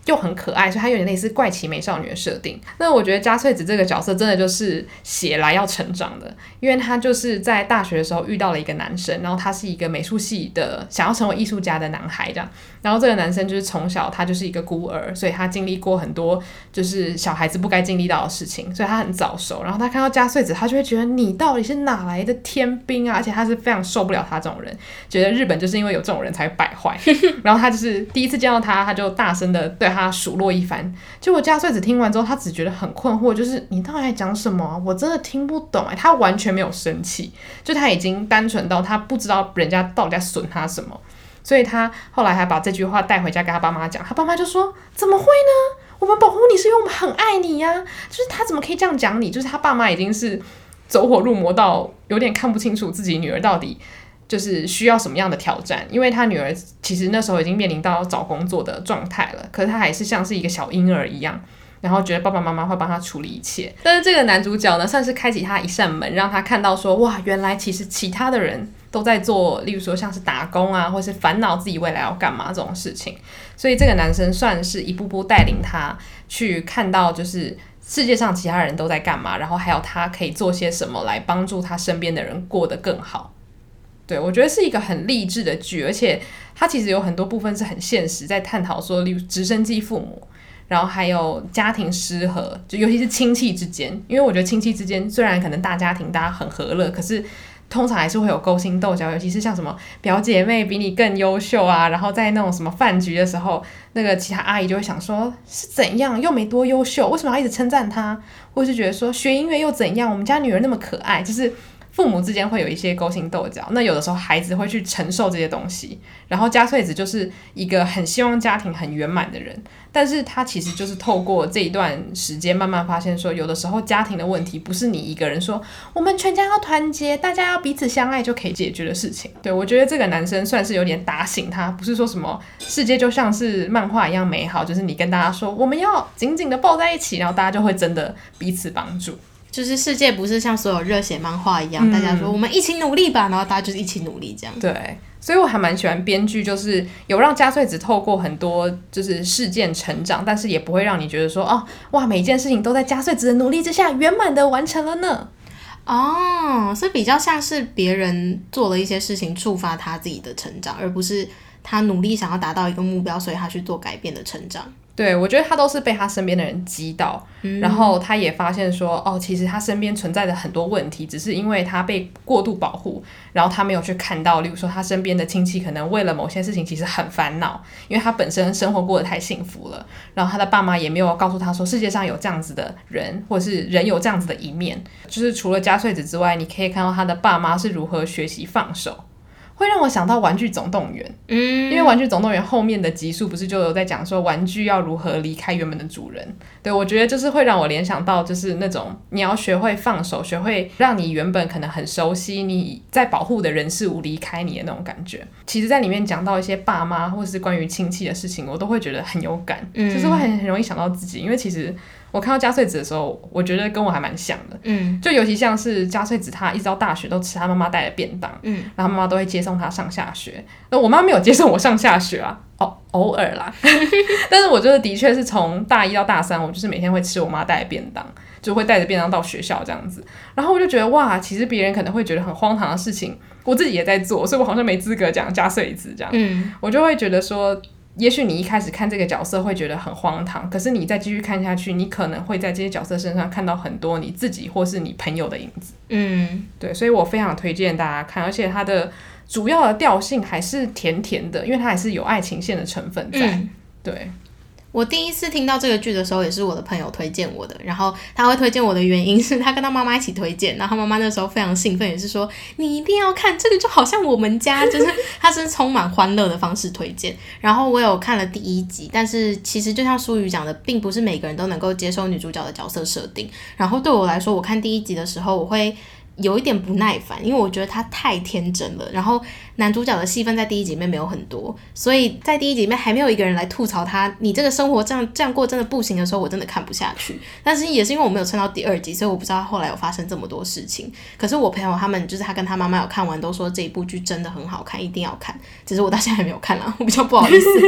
又很可爱，所以她有点类似怪奇美少女的设定。那我觉得加穗子这个角色真的就是写来要成长的，因为她就是在大学的时候遇到了一个男生，然后他是一个美术系的想要成为艺术家的男孩这样。然后这个男生就是从小他就是一个孤儿，所以他经历过很多就是小孩子不该经历到的事情，所以他很早熟。然后他看到加穗子，他就会觉得你到底是哪来的天兵啊，而且他是非常受不了他这种人，觉得日本就是因为有这种人才会败坏。然后他就是第一次见到他，他就大声的对他数落一番。结果加穗子听完之后，他只觉得很困惑，就是你到底在讲什么啊？我真的听不懂他完全没有生气，就他已经单纯到他不知道人家到底在损他什么。所以他后来还把这句话带回家跟他爸妈讲，他爸妈就说怎么会呢？我们保护你是因为我们很爱你呀，就是他怎么可以这样讲你？就是他爸妈已经是走火入魔到有点看不清楚自己女儿到底就是需要什么样的挑战，因为他女儿其实那时候已经面临到找工作的状态了，可是他还是像是一个小婴儿一样，然后觉得爸爸妈妈会帮他处理一切。但是这个男主角呢，算是开启他一扇门，让他看到说哇，原来其实其他的人都在做，例如说像是打工啊，或是烦恼自己未来要干嘛这种事情。所以这个男生算是一步步带领他去看到就是世界上其他人都在干嘛，然后还有他可以做些什么来帮助他身边的人过得更好。对，我觉得是一个很励志的剧，而且它其实有很多部分是很现实，在探讨说例如直升机父母，然后还有家庭失和，就尤其是亲戚之间，因为我觉得亲戚之间虽然可能大家庭大家很和乐，可是通常还是会有勾心斗角，尤其是像什么表姐妹比你更优秀啊，然后在那种什么饭局的时候，那个其他阿姨就会想说是怎样又没多优秀，为什么要一直称赞她，或是觉得说学音乐又怎样，我们家女儿那么可爱，就是父母之间会有一些勾心斗角，那有的时候孩子会去承受这些东西，然后加穗子就是一个很希望家庭很圆满的人，但是他其实就是透过这一段时间慢慢发现说，有的时候家庭的问题不是你一个人说我们全家要团结，大家要彼此相爱就可以解决的事情。对，我觉得这个男生算是有点打醒他，不是说什么世界就像是漫画一样美好，就是你跟大家说我们要紧紧的抱在一起，然后大家就会真的彼此帮助。 就是世界不是像所有热血漫画一样，大家说我们一起努力吧，然后大家就是一起努力这样。 对，所以我还蛮喜欢编剧，就是有让加穗子透过很多就是事件成长，但是也不会让你觉得说哦哇，每一件事情都在加穗子的努力之下圆满的完成了呢。 哦，所以比较像是别人做了一些事情触发他自己的成长，而不是他努力想要达到一个目标，所以他去做改变的成长。 对，我觉得他都是被他身边的人击倒，然后他也发现说哦，其实他身边存在的很多问题，只是因为他被过度保护，然后他没有去看到，例如说他身边的亲戚可能为了某些事情其实很烦恼，因为他本身生活过得太幸福了，然后他的爸妈也没有告诉他说世界上有这样子的人，或是人有这样子的一面，就是除了加穗子之外，你可以看到他的爸妈是如何学习放手。会让我想到玩具总动员，因为玩具总动员后面的集数不是就有在讲说玩具要如何离开原本的主人。对，我觉得就是会让我联想到就是那种你要学会放手，学会让你原本可能很熟悉你在保护的人事物离开你的那种感觉。其实在里面讲到一些爸妈或是关于亲戚的事情，我都会觉得很有感，就是会很容易想到自己，因为其实我看到加穗子的时候，我觉得跟我还蛮像的，就尤其像是加穗子，她一直到大学都吃她妈妈带的便当，然后妈妈都会接送她上下学。我妈没有接送我上下学啊，偶尔啦，但是我觉得的确是从大一到大三，我就是每天会吃我妈带的便当，就会带着便当到学校这样子。然后我就觉得哇，其实别人可能会觉得很荒唐的事情，我自己也在做，所以我好像没资格讲加穗子这样，我就会觉得说。也许你一开始看这个角色会觉得很荒唐，可是你再继续看下去，你可能会在这些角色身上看到很多你自己或是你朋友的影子。对，所以我非常推荐大家看，而且它的主要的调性还是甜甜的，因为它还是有爱情线的成分在。对。 我第一次听到这个剧的时候，也是我的朋友推荐我的，然后他会推荐我的原因是他跟他妈妈一起推荐，然后他妈妈那时候非常兴奋，也是说你一定要看这个，就好像我们家，就是他是充满欢乐的方式推荐。然后我有看了第一集，但是其实就像舒瑜讲的，并不是每个人都能够接受女主角的角色设定。然后对我来说，我看第一集的时候，我会有一点不耐烦，因为我觉得他太天真了，然后男主角的戏份在第一集里面没有很多，所以在第一集里面还没有一个人来吐槽他你这个生活这样过真的不行的时候，我真的看不下去。但是也是因为我没有撑到第二集，所以我不知道后来有发生这么多事情。可是我朋友他们就是他跟他妈妈有看完，都说这一部剧真的很好看，一定要看，只是我到现在还没有看啦，我比较不好意思。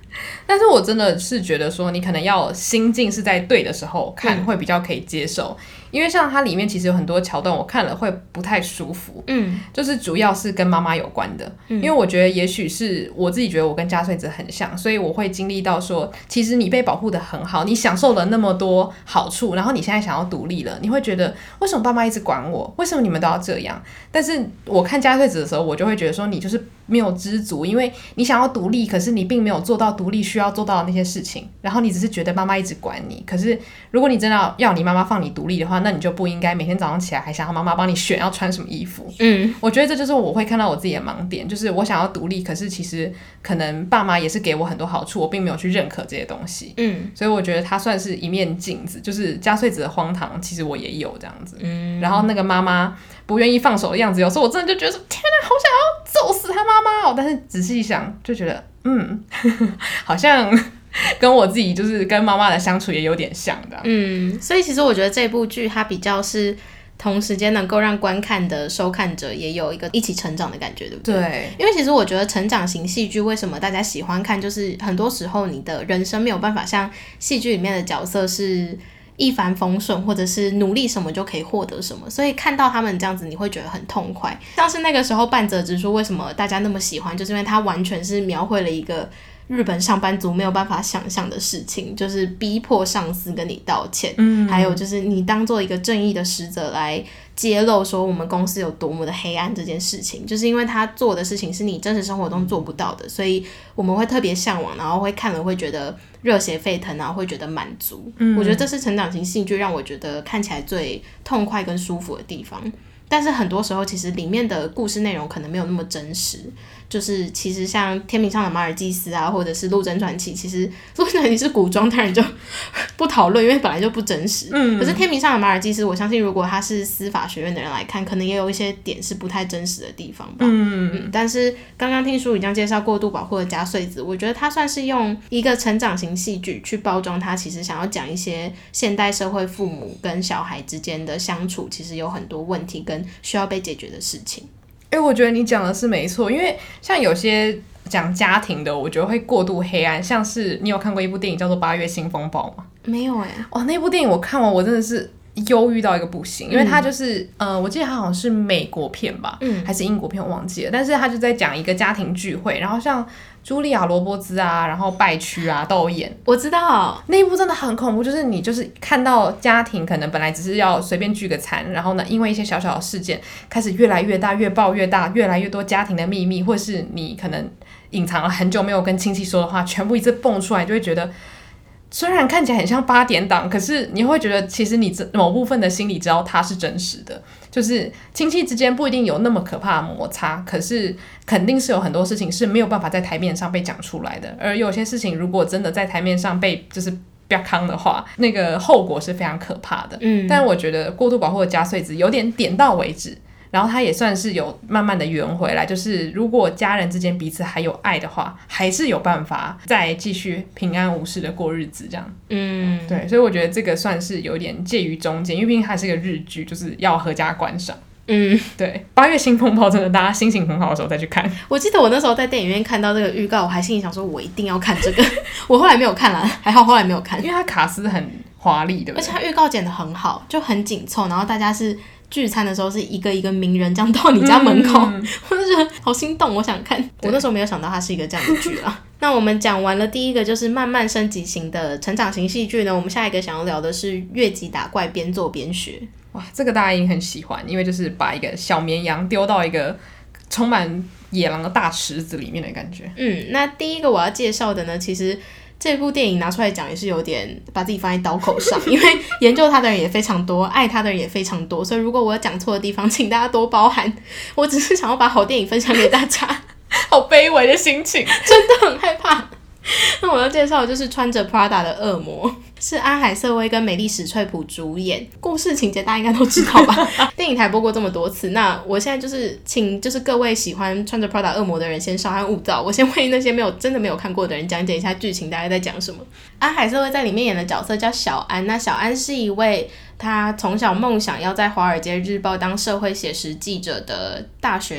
但是我真的是觉得说，你可能要心境是在对的时候看，会比较可以接受。因为像它里面其实有很多桥段，我看了会不太舒服。就是主要是跟妈妈有关的。因为我觉得也许是我自己觉得我跟加穗子很像，所以我会经历到说，其实你被保护得很好，你享受了那么多好处，然后你现在想要独立了，你会觉得为什么爸妈一直管我？为什么你们都要这样？但是我看加穗子的时候，我就会觉得说，你就是没有知足，因为你想要独立，可是你并没有做到独立需要做到的那些事情，然后你只是觉得妈妈一直管你。可是如果你真的要你妈妈放你独立的话，那你就不应该每天早上起来还想要妈妈帮你选要穿什么衣服。我觉得这就是我会看到我自己的盲点，就是我想要独立，可是其实可能爸妈也是给我很多好处，我并没有去认可这些东西。所以我觉得它算是一面镜子，就是加穗子的荒唐其实我也有这样子。然后那个妈妈不愿意放手的样子，有时候我真的就觉得说天哪，好想要揍死他妈妈哦！但是仔细一想就觉得好像跟我自己就是跟妈妈的相处也有点像的。 所以其实我觉得这部剧它比较是同时间能够让观看的收看者也有一个一起成长的感觉，对不对？ 对， 因为其实我觉得成长型戏剧为什么大家喜欢看，就是很多时候你的人生没有办法像戏剧里面的角色是一帆风顺，或者是努力什么就可以获得什么，所以看到他们这样子你会觉得很痛快。像是那个时候半泽直树为什么大家那么喜欢，就是因为他完全是描绘了一个日本上班族没有办法想象的事情，就是逼迫上司跟你道歉，还有就是你当做一个正义的使者来揭露说我们公司有多么的黑暗这件事情，就是因为他做的事情是你真实生活中做不到的，所以我们会特别向往，然后会看了会觉得热血沸腾，然后会觉得满足。我觉得这是成长型戏剧让我觉得看起来最痛快跟舒服的地方。但是很多时候其实里面的故事内容可能没有那么真实，就是其实像天平上的马尔济斯啊，或者是陆贞传奇，其实陆贞传奇是古装，当然就不讨论，因为本来就不真实。可是天平上的马尔济斯，我相信如果他是司法学院的人来看，可能也有一些点是不太真实的地方吧。但是刚刚听书已经介绍过度保护的加穗子，我觉得他算是用一个成长型戏剧去包装他其实想要讲一些现代社会父母跟小孩之间的相处其实有很多问题跟需要被解决的事情。 我觉得你讲的是没错，因为像有些讲家庭的，我觉得会过度黑暗。像是你有看过一部电影叫做《8月新风暴》吗？ 没有那部电影我看完我真的是忧郁到一个不行，因为它就是我记得它好像是美国片吧，还是英国片我忘记了，但是它就在讲一个家庭聚会，然后像茱莉亚·罗伯兹啊，然后拜区啊都有演。 我知道那一部真的很恐怖，就是你就是看到家庭可能本来只是要随便聚个餐，然后呢因为一些小小的事件开始越来越大，越爆越大，越来越多家庭的秘密，或是你可能隐藏了很久没有跟亲戚说的话全部一次蹦出来，就会觉得虽然看起来很像8点档，可是你会觉得其实你某部分的心里知道它是真实的，就是亲戚之间不一定有那么可怕的摩擦，可是肯定是有很多事情是没有办法在台面上被讲出来的，而有些事情如果真的在台面上被就是不要康的话，那个后果是非常可怕的。但我觉得过度保护的加穗子有点点到为止，然后他也算是有慢慢的圆回来，就是如果家人之间彼此还有爱的话，还是有办法再继续平安无事的过日子这样。对，所以我觉得这个算是有点介于中间，因为毕竟它是一个日剧，就是要合家观赏。对，8月新风暴真的大家心情很好的时候再去看。 我记得我那时候在电影院看到这个预告，我还心里想说我一定要看这个我后来没有看啦，还好后来没有看， 因为它卡斯很华丽，对不对？ 而且它预告剪得很好，就很紧凑，然后大家是聚餐的时候是一个一个名人这样到你家门口，我就觉得好心动，我想看。我那时候没有想到它是一个这样的剧啊。那我们讲完了第一个就是慢慢升级型的成长型戏剧呢，我们下一个想要聊的是越级打怪边做边学。 哇，这个大家一定很喜欢，因为就是把一个小绵羊丢到一个充满野狼的大池子里面的感觉。 那第一个我要介绍的呢，其实这部电影拿出来讲也是有点把自己放在刀口上，因为研究它的人也非常多，爱它的人也非常多，所以如果我有讲错的地方请大家多包涵，我只是想要把好电影分享给大家。 好卑微的心情， 真的很害怕。那我要介绍的就是穿着 Prada 的恶魔，是安海瑟薇跟美丽史翠普主演，故事情节大家应该都知道吧电影台播过这么多次，那我现在就是请就是各位喜欢穿着 Prada 恶魔的人先稍安勿躁，我先为那些真的没有看过的人讲解一下剧情大概在讲什么。安海瑟薇在里面演的角色叫小安，那小安是一位他从小梦想要在华尔街日报当社会写实记者的大学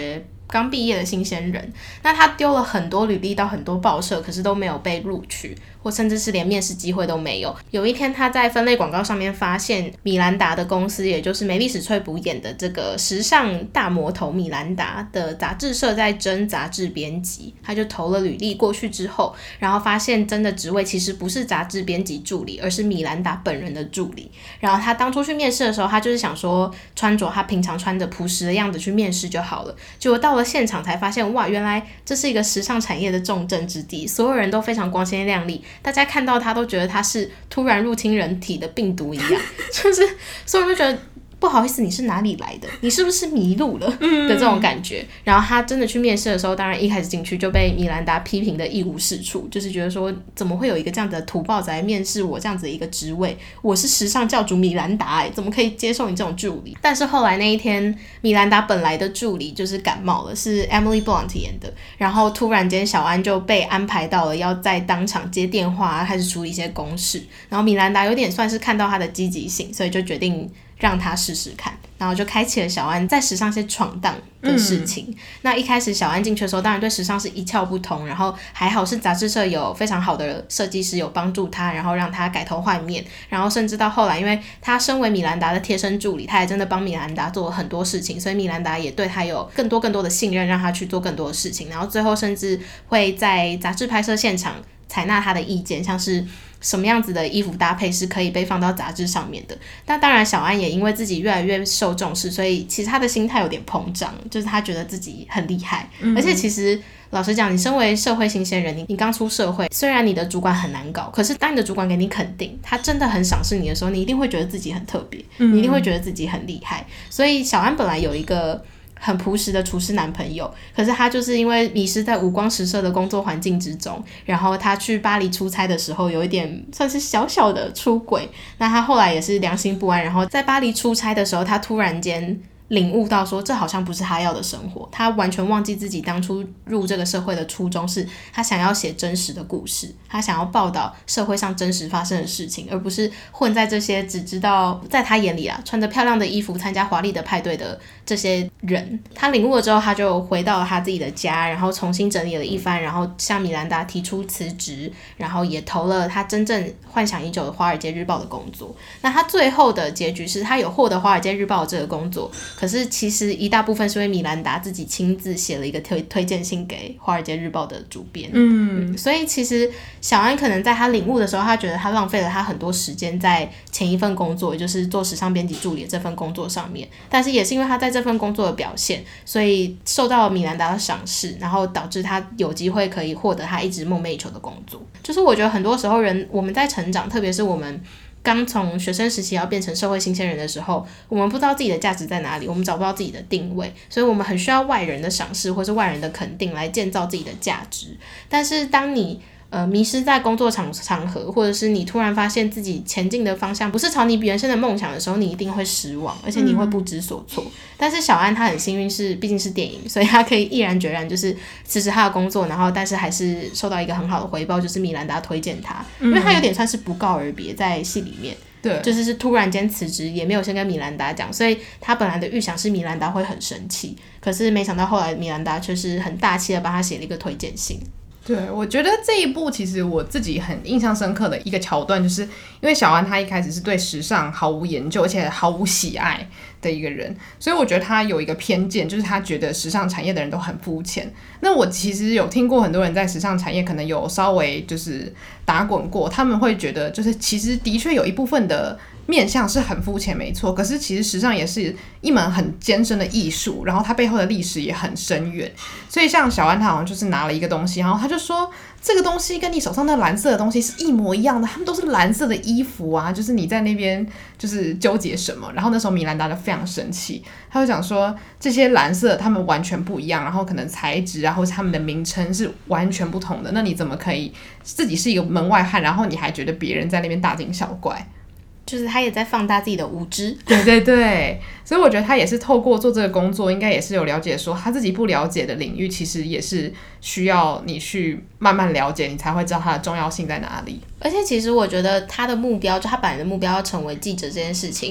刚毕业的新鲜人。那他丢了很多履历到很多报社，可是都没有被录取，或甚至是连面试机会都没有。有一天他在分类广告上面发现米兰达的公司，也就是梅丽史翠普演的这个时尚大魔头米兰达的杂志社在征杂志编辑，他就投了履历过去之后，然后发现真的职位其实不是杂志编辑助理，而是米兰达本人的助理。然后他当初去面试的时候，他就是想说穿着他平常穿着朴实的样子去面试就好了，结果到了现场才发现，哇，原来这是一个时尚产业的重镇之地，所有人都非常光鲜亮丽，大家看到他都觉得他是突然入侵人体的病毒一样，就是所有人都觉得不好意思，你是哪里来的？你是不是迷路了的这种感觉。然后他真的去面试的时候，当然一开始进去就被米兰达批评的一无是处，就是觉得说怎么会有一个这样子的土包子来面试我这样子的一个职位？我是时尚教主米兰达怎么可以接受你这种助理？但是后来那一天，米兰达本来的助理就是感冒了，是 Emily Blunt 演的，然后突然间小安就被安排到了要在当场接电话，开始处理一些公事。然后米兰达有点算是看到他的积极性，所以就决定让他试试看，然后就开启了小安在时尚界闯荡的事情。那一开始小安进去的时候，当然对时尚是一窍不通，然后还好是杂志社有非常好的设计师有帮助他，然后让他改头换面，然后甚至到后来，因为他身为米兰达的贴身助理，他也真的帮米兰达做了很多事情，所以米兰达也对他有更多的信任，让他去做更多的事情，然后最后甚至会在杂志拍摄现场采纳他的意见，像是什么样子的衣服搭配是可以被放到杂志上面的。但当然小安也因为自己越来越受重视，所以其实他的心态有点膨胀，就是他觉得自己很厉害，而且其实老实讲，你身为社会新鲜人，你刚出社会，虽然你的主管很难搞，可是当你的主管给你肯定，他真的很赏识你的时候，你一定会觉得自己很特别，你一定会觉得自己很厉害。所以小安本来有一个很朴实的厨师男朋友，可是他就是因为迷失在五光十色的工作环境之中，然后他去巴黎出差的时候有一点算是小小的出轨，那他后来也是良心不安，然后在巴黎出差的时候，他突然间领悟到说这好像不是他要的生活，他完全忘记自己当初入这个社会的初衷是他想要写真实的故事，他想要报道社会上真实发生的事情，而不是混在这些只知道在他眼里穿着漂亮的衣服参加华丽的派对的这些人。他领悟了之后，他就回到了他自己的家，然后重新整理了一番，然后向米兰达提出辞职，然后也投了他真正幻想已久的华尔街日报的工作。那他最后的结局是他有获得华尔街日报的这个工作，可是其实一大部分是因为米兰达自己亲自写了一个推荐信给华尔街日报的主编。所以其实小安可能在他领悟的时候，他觉得他浪费了他很多时间在前一份工作，也就是做时尚编辑助理的这份工作上面，但是也是因为他在这份工作的表现，所以受到了米兰达的赏识，然后导致他有机会可以获得他一直梦寐以求的工作。就是我觉得很多时候我们在成长，特别是我们刚从学生时期要变成社会新鲜人的时候，我们不知道自己的价值在哪里，我们找不到自己的定位，所以我们很需要外人的赏识或是外人的肯定来建造自己的价值。但是当你迷失在工作场合，或者是你突然发现自己前进的方向不是朝你原先的梦想的时候，你一定会失望，而且你会不知所措。但是小安他很幸运是毕竟是电影，所以他可以毅然决然就是辞职他的工作，然后但是还是受到一个很好的回报，就是米兰达推荐他，因为他有点算是不告而别在戏里面。对，就是突然间辞职，也没有先跟米兰达讲，所以他本来的预想是米兰达会很生气，可是没想到后来米兰达却是很大气的帮他写了一个推荐信。 对，我觉得这一部其实我自己很印象深刻的一个桥段，就是因为小安他一开始是对时尚毫无研究而且毫无喜爱的一个人，所以我觉得他有一个偏见，就是他觉得时尚产业的人都很肤浅。那我其实有听过很多人在时尚产业可能有稍微就是打滚过，他们会觉得就是其实的确有一部分的面向是很肤浅没错，可是其实时尚也是一门很艰深的艺术，然后它背后的历史也很深远。所以像小安他好像就是拿了一个东西，然后他就说这个东西跟你手上那蓝色的东西是一模一样的，他们都是蓝色的衣服啊，就是你在那边就是纠结什么。然后那时候米兰达就非常生气，他就讲说这些蓝色他们完全不一样，然后可能材质啊或是他们的名称是完全不同的，那你怎么可以自己是一个门外汉，然后你还觉得别人在那边大惊小怪， 就是他也在放大自己的无知。 对对对，所以我觉得他也是透过做这个工作，应该也是有了解说他自己不了解的领域，其实也是需要你去慢慢了解，你才会知道它的重要性在哪里。 而且其实我觉得他的目标，就他本来的目标要成为记者这件事情，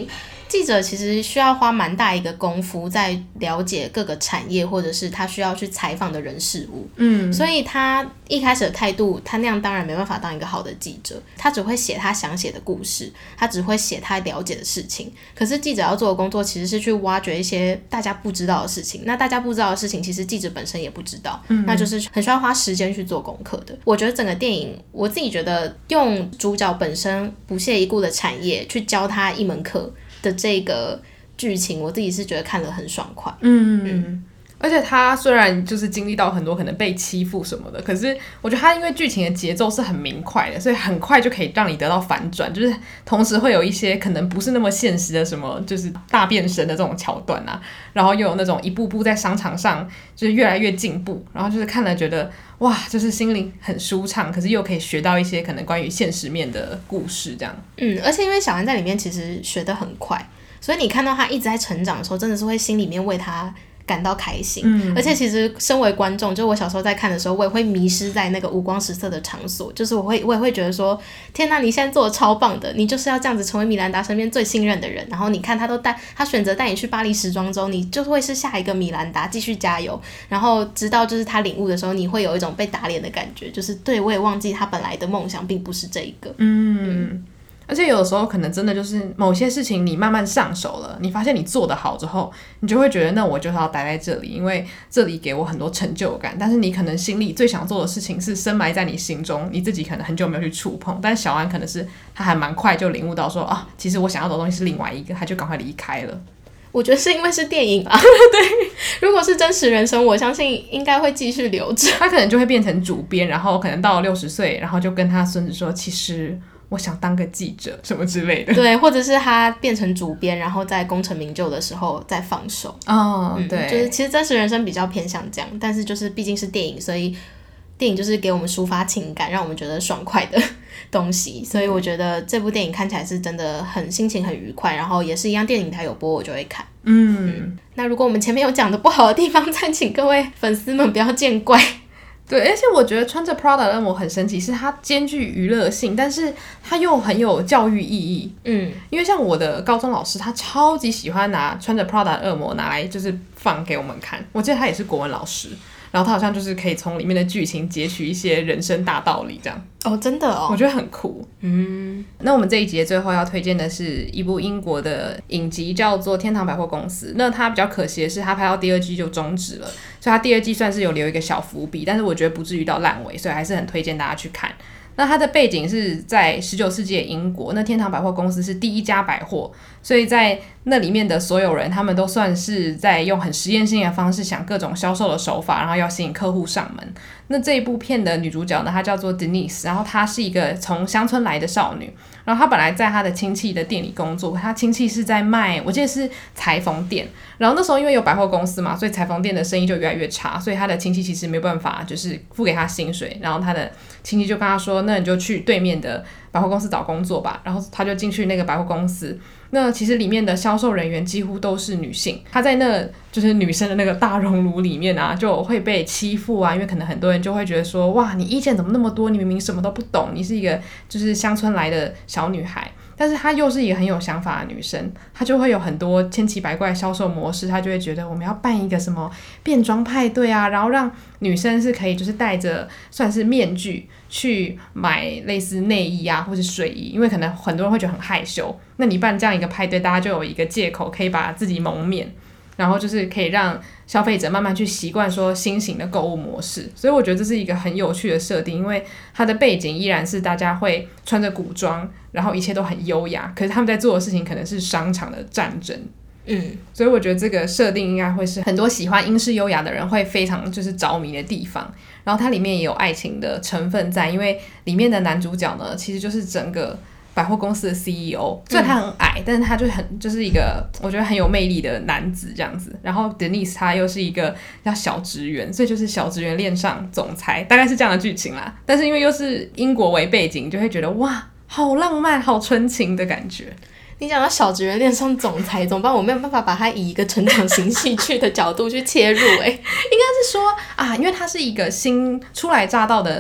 记者其实需要花蛮大一个功夫在了解各个产业，或者是他需要去采访的人事物。所以他一开始的态度，他那样当然没办法当一个好的记者，他只会写他想写的故事，他只会写他了解的事情。可是记者要做的工作其实是去挖掘一些大家不知道的事情，那大家不知道的事情其实记者本身也不知道，那就是很需要花时间去做功课的。我觉得整个电影，我自己觉得用主角本身不屑一顾的产业去教他一门课的这个剧情，我自己是觉得看了很爽快。 而且他虽然就是经历到很多可能被欺负什么的，可是我觉得他因为剧情的节奏是很明快的，所以很快就可以让你得到反转，就是同时会有一些可能不是那么现实的什么就是大变身的这种桥段啊，然后又有那种一步步在商场上就是越来越进步，然后就是看了觉得哇，就是心灵很舒畅，可是又可以学到一些可能关于现实面的故事这样。 而且因为小安在里面其实学得很快，所以你看到他一直在成长的时候，真的是会心里面为他感到开心。而且其实身为观众，就我小时候在看的时候，我也会迷失在那个五光十色的场所，就是我也会觉得说，天哪，你现在做的超棒的，你就是要这样子成为米兰达身边最信任的人，然后你看他选择带你去巴黎时装周，你就会是下一个米兰达，继续加油。然后直到就是他领悟的时候，你会有一种被打脸的感觉，就是对，我也忘记他本来的梦想并不是这一个。 而且有的时候可能真的就是某些事情你慢慢上手了，你发现你做得好之后，你就会觉得那我就是要待在这里，因为这里给我很多成就感。但是你可能心里最想做的事情是深埋在你心中，你自己可能很久没有去触碰。但小安可能是他还蛮快就领悟到说啊，其实我想要的东西是另外一个，他就赶快离开了。 我觉得是因为是电影吧。对，如果是真实人生，我相信应该会继续留着。 他可能就会变成主编，然后可能到了60岁，然后就跟他孙子说，其实我想当个记者什么之类的。 对，或者是他变成主编，然后在功成名就的时候再放手。对，就是其实真实人生比较偏向这样，但是就是毕竟是电影，所以电影就是给我们抒发情感，让我们觉得爽快的东西。所以我觉得这部电影看起来是真的很心情很愉快，然后也是一样，电影台有播我就会看。那如果我们前面有讲的不好的地方，再请各位粉丝们不要见怪。 对，而且我觉得穿着 Prada 的恶魔很神奇，是它兼具娱乐性，但是它又很有教育意义。因为像我的高中老师，他超级喜欢拿穿着 Prada 的恶魔拿来就是放给我们看。我记得他也是国文老师，然后他好像就是可以从里面的剧情截取一些人生大道理这样。 真的哦， 我觉得很酷。那我们这一集最后要推荐的是一部英国的影集，叫做《天堂百货公司》。那它比较可惜的是，它拍到第2季就终止了，所以它第2季算是有留一个小伏笔，但是我觉得不至于到烂尾，所以还是很推荐大家去看。那它的背景是在19世纪的英国，那天堂百货公司是第一家百货，所以在那里面的所有人，他们都算是在用很实验性的方式想各种销售的手法，然后要吸引客户上门。那这一部片的女主角呢，她叫做 Denise， 然后她是一个从乡村来的少女，然后她本来在她的亲戚的店里工作，她亲戚是在卖，我记得是裁缝店，然后那时候因为有百货公司嘛，所以裁缝店的生意就越来越差，所以她的亲戚其实没办法就是付给她薪水，然后她的亲戚就跟她说，那你就去对面的百货公司找工作吧，然后她就进去那个百货公司。那其实里面的销售人员几乎都是女性，她在那就是女生的那个大熔炉里面啊，就会被欺负啊，因为可能很多人就会觉得说，哇，你意见怎么那么多，你明明什么都不懂，你是一个就是乡村来的小女孩。但是她又是一个很有想法的女生，她就会有很多千奇百怪的销售模式，她就会觉得我们要办一个什么变装派对啊，然后让女生是可以就是戴着算是面具去买类似内衣啊或是睡衣，因为可能很多人会觉得很害羞，那你办这样一个派对，大家就有一个借口可以把自己蒙面，然后就是可以让消费者慢慢去习惯说新型的购物模式。所以我觉得这是一个很有趣的设定，因为它的背景依然是大家会穿着古装，然后一切都很优雅，可是他们在做的事情可能是商场的战争。所以我觉得这个设定应该会是很多喜欢英式优雅的人会非常就是着迷的地方。然后它里面也有爱情的成分在，因为里面的男主角呢其实就是整个百货公司的 CEO， 虽然他很矮，但是他就是一个我觉得很有魅力的男子这样子。然后 Denise 他又是一个叫小职员，所以就是小职员恋上总裁，大概是这样的剧情啦。但是因为又是英国为背景，就会觉得哇，好浪漫好纯情的感觉。 你讲到小职员恋上总裁怎么办？我没有办法把它以一个成长型戏剧的角度去切入。应该是说啊，因为他是一个新初来乍到的就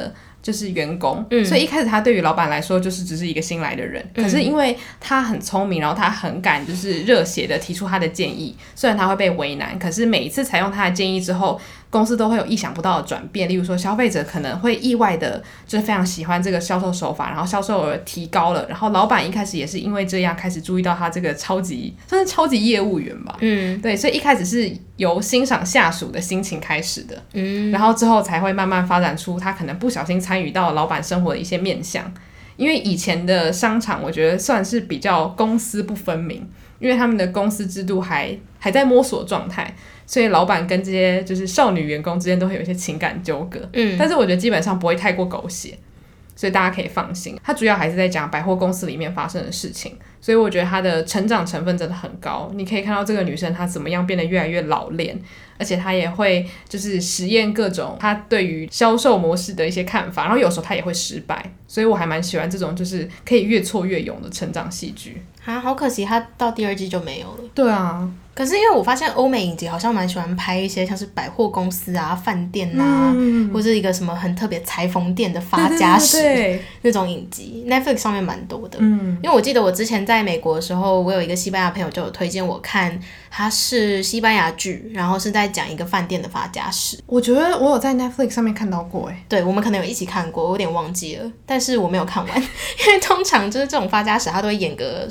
就是员工，所以一开始他对于老板来说就是只是一个新来的人，可是因为他很聪明，然后他很敢就是热血的提出他的建议，虽然他会被为难，可是每一次采用他的建议之后，公司都会有意想不到的转变，例如说消费者可能会意外的就是非常喜欢这个销售手法，然后销售额提高了，然后老板一开始也是因为这样开始注意到他这个算是超级业务员吧，对，所以一开始是由欣赏下属的心情开始的，然后之后才会慢慢发展出他可能不小心参与到老板生活的一些面向。因为以前的商场我觉得算是比较公私不分明，因为他们的公司制度还在摸索状态，所以老板跟这些就是少女员工之间都会有一些情感纠葛，但是我觉得基本上不会太过狗血，所以大家可以放心。它主要还是在讲百货公司里面发生的事情，所以我觉得它的成长成分真的很高。你可以看到这个女生她怎么样变得越来越老练，而且她也会就是实验各种她对于销售模式的一些看法，然后有时候她也会失败，所以我还蛮喜欢这种就是可以越挫越勇的成长戏剧。 好可惜她到第2季就没有了。 对啊， 可是因为我发现欧美影集好像蛮喜欢拍一些像是百货公司啊、饭店啊，或是一个什么很特别裁缝店的发家史那种影集 ，Netflix 上面蛮多的。因为我记得我之前在美国的时候，我有一个西班牙朋友就有推荐我看，它是西班牙剧，然后是在讲一个饭店的发家史。 我觉得我有在 Netflix 上面看到过耶。 对，我们可能有一起看过，我有点忘记了，但是我没有看完，因为通常就是这种发家史，它都会演个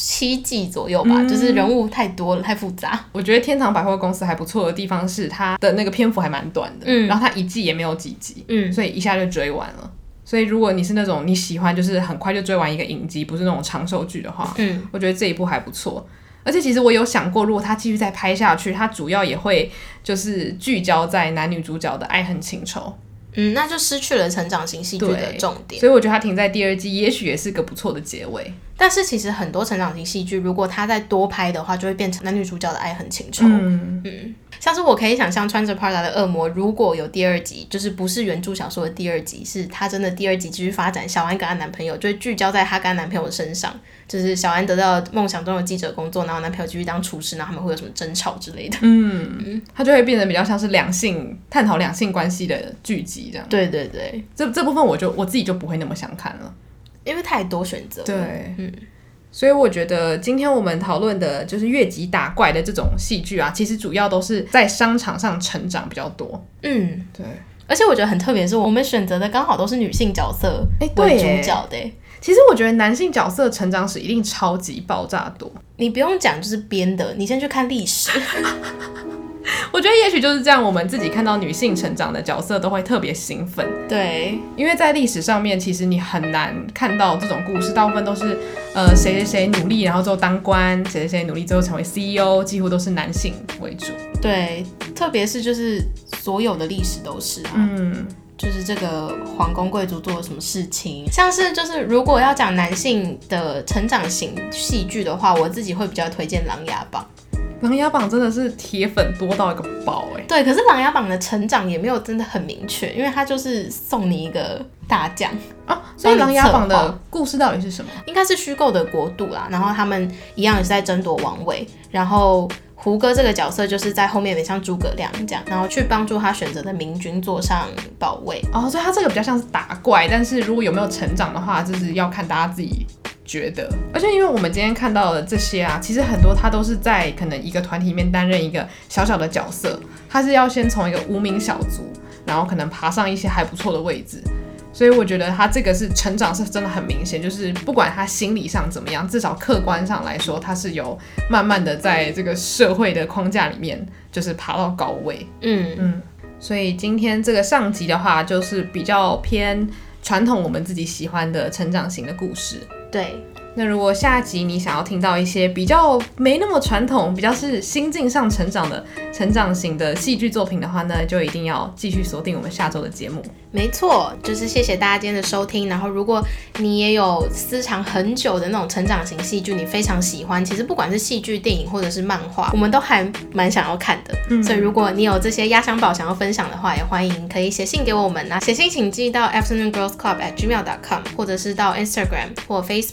7季左右吧，就是人物太多了，太复杂。 我觉得天堂百货公司还不错的地方是它的那个篇幅还蛮短的，然后它一季也没有几集，所以一下就追完了。所以如果你是那种你喜欢就是很快就追完一个影集，不是那种长寿剧的话，我觉得这一部还不错。而且其实我有想过，如果他继续再拍下去，他主要也会就是聚焦在男女主角的爱恨情仇。 那就失去了成长型戏剧的重点， 所以我觉得它停在第2季也许也是个不错的结尾。 但是其实很多成长型戏剧如果它再多拍的话，就会变成男女主角的爱恨情仇。像是我可以想象穿着 Prada 的恶魔如果有第2集，就是不是原著小说的第2集，是他真的第2集继续发展小安跟她男朋友，就会聚焦在她跟她男朋友的身上，就是小安得到梦想中的记者工作，然后男朋友继续当厨师，然后他们会有什么争吵之类的。它就会变得比较像是探讨两性关系的剧集这样。 对对对， 这部分我自己就不会那么想看了， 因为太多选择了。 对，所以我觉得今天我们讨论的就是越级打怪的这种戏剧啊，其实主要都是在商场上成长比较多。对。 而且我觉得很特别是我们选择的刚好都是女性角色为主角的。 其实我觉得男性角色成长史一定超级爆炸多， 你不用讲就是编的，你先去看历史。 我觉得也许就是这样，我们自己看到女性成长的角色都会特别兴奋。 对， 因为在历史上面其实你很难看到这种故事，大部分都是谁谁谁努力然后之后当官，谁谁谁努力之后成为 CEO， 几乎都是男性为主。 对，特别是就是所有的历史都是就是这个皇宫贵族做了什么事情，像是就是如果要讲男性的成长型戏剧的话，我自己会比较推荐《琅琊榜》。 琅琊榜真的是铁粉多到一个爆对，可是琅琊榜的成长也没有真的很明确，因为它就是送你一个大将所以琅琊榜的故事到底是什么？ 应该是虚构的国度啦，然后他们一样也是在争夺王位，然后胡歌这个角色就是在后面有点像诸葛亮这样，然后去帮助他选择的明君坐上宝位。 所以他这个比较像是打怪，但是如果有没有成长的话，就是要看大家自己觉得。而且因为我们今天看到的这些啊，其实很多他都是在可能一个团体里面担任一个小小的角色，他是要先从一个无名小卒，然后可能爬上一些还不错的位置。所以我觉得他这个是成长是真的很明显，就是不管他心理上怎么样，至少客观上来说，他是有慢慢的在这个社会的框架里面，就是爬到高位。所以今天这个上集的话，就是比较偏传统我们自己喜欢的成长型的故事。 对。 那如果下集你想要听到一些比较没那么传统，比较是心境上成长的成长型的戏剧作品的话呢，就一定要继续锁定我们下周的节目。 没错，就是谢谢大家今天的收听。然后如果你也有私藏很久的那种成长型戏剧你非常喜欢，其实不管是戏剧、电影或者是漫画，我们都还蛮想要看的。所以如果你有这些压箱宝想要分享的话，也欢迎可以写信给我们。那写信请寄到 afternoongirlsclub@gmail.com， 或者是到 Instagram 或 Facebook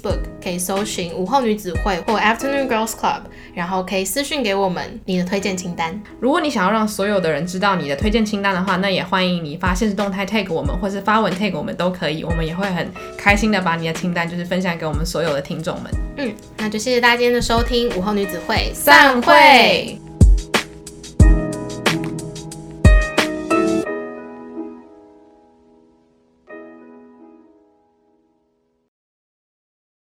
可以搜寻午后女子会或 Afternoon Girls Club， 然后可以私讯给我们你的推荐清单。 如果你想要让所有的人知道你的推荐清单的话，那也欢迎你发现实动态 tag 我们，或是发文 tag 我们都可以，我们也会很开心的把你的清单就是分享给我们所有的听众们。 那就谢谢大家今天的收听，午后女子会散会。